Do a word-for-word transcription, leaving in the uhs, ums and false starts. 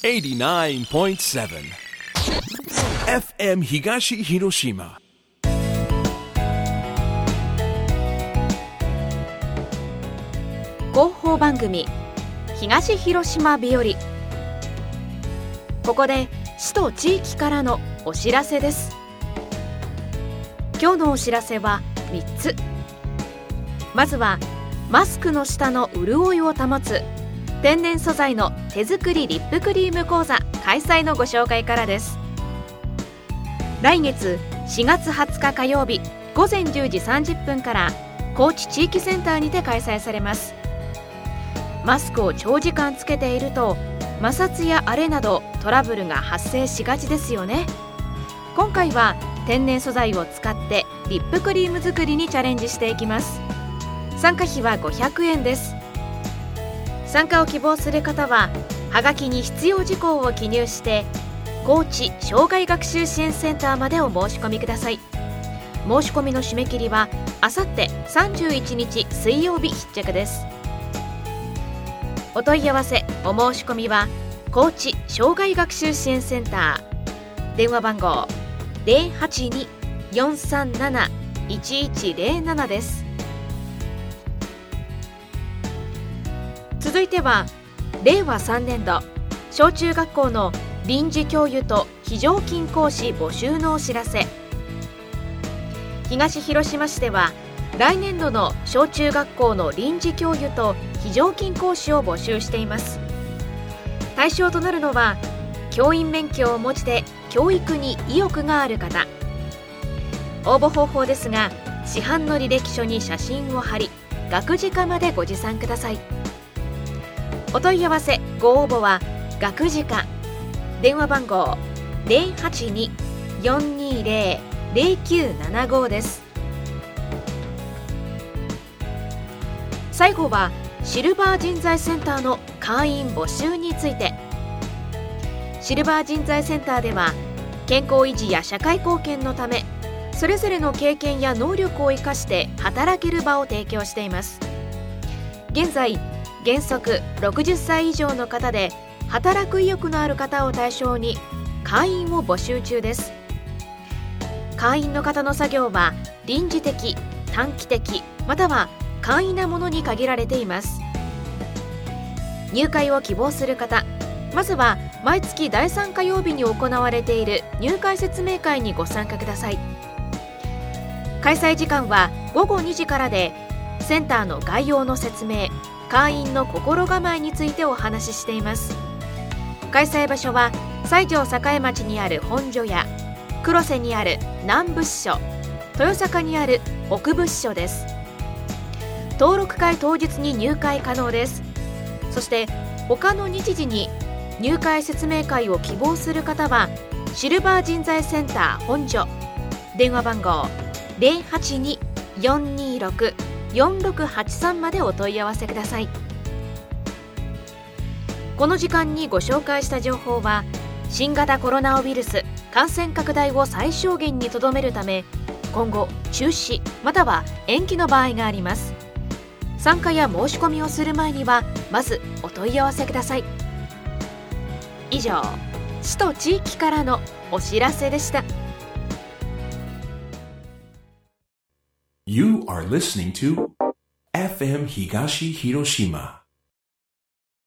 エイティナインポイントセブン エフエム 東広島。 広報番組東広島日和。ここで市と地域からのお知らせです。今日のお知らせはみっつ。まずはマスクの下の潤いを保つ天然素材の手作りリップクリーム講座開催のご紹介からです。来月しがつはつか火曜日ごぜんじゅうじさんじゅっぷんから高知地域センターにて開催されます。マスクを長時間つけていると摩擦や荒れなどトラブルが発生しがちですよね。今回は天然素材を使ってリップクリーム作りにチャレンジしていきます。参加費はごひゃくえんです。参加を希望する方ははがきに必要事項を記入して高知障害学習支援センターまでお申し込みください。申し込みの締め切りはあさってさんじゅういちにち水曜日必着です。お問い合わせお申し込みは高知障害学習支援センター電話番号 ゼロはちに よんさんなな いちいちゼロなな です。続いてはれいわさんねんど小中学校の臨時教諭と非常勤講師募集のお知らせ。東広島市では来年度の小中学校の臨時教諭と非常勤講師を募集しています。対象となるのは教員免許をお持ちで教育に意欲がある方。応募方法ですが市販の履歴書に写真を貼り学時課までご持参ください。お問い合わせご応募は学時課電話番号 ゼロはちに よんにゼロ ゼロきゅうななご です。最後はシルバー人材センターの会員募集について。シルバー人材センターでは健康維持や社会貢献のためそれぞれの経験や能力を生かして働ける場を提供しています。現在原則ろくじゅっさい以上の方で働く意欲のある方を対象に会員を募集中です。会員の方の作業は臨時的、短期的または簡易なものに限られています。入会を希望する方、まずは毎月だいさん火曜日に行われている入会説明会にご参加ください。開催時間はごごにじからでセンターの概要の説明、会員の心構えについてお話ししています。開催場所は西条栄町にある本所や黒瀬にある南部支所、豊坂にある北部支所です。登録会当日に入会可能です。そして他の日時に入会説明会を希望する方はシルバー人材センター本所電話番号 ゼロはちに よんにろく よんろくはちさん までお問い合わせください。この時間にご紹介した情報は新型コロナウイルス感染拡大を最小限にとどめるため今後中止または延期の場合があります。参加や申し込みをする前にはまずお問い合わせください。以上、市と地域からのお知らせでした。 You are listening to エフエム 東広島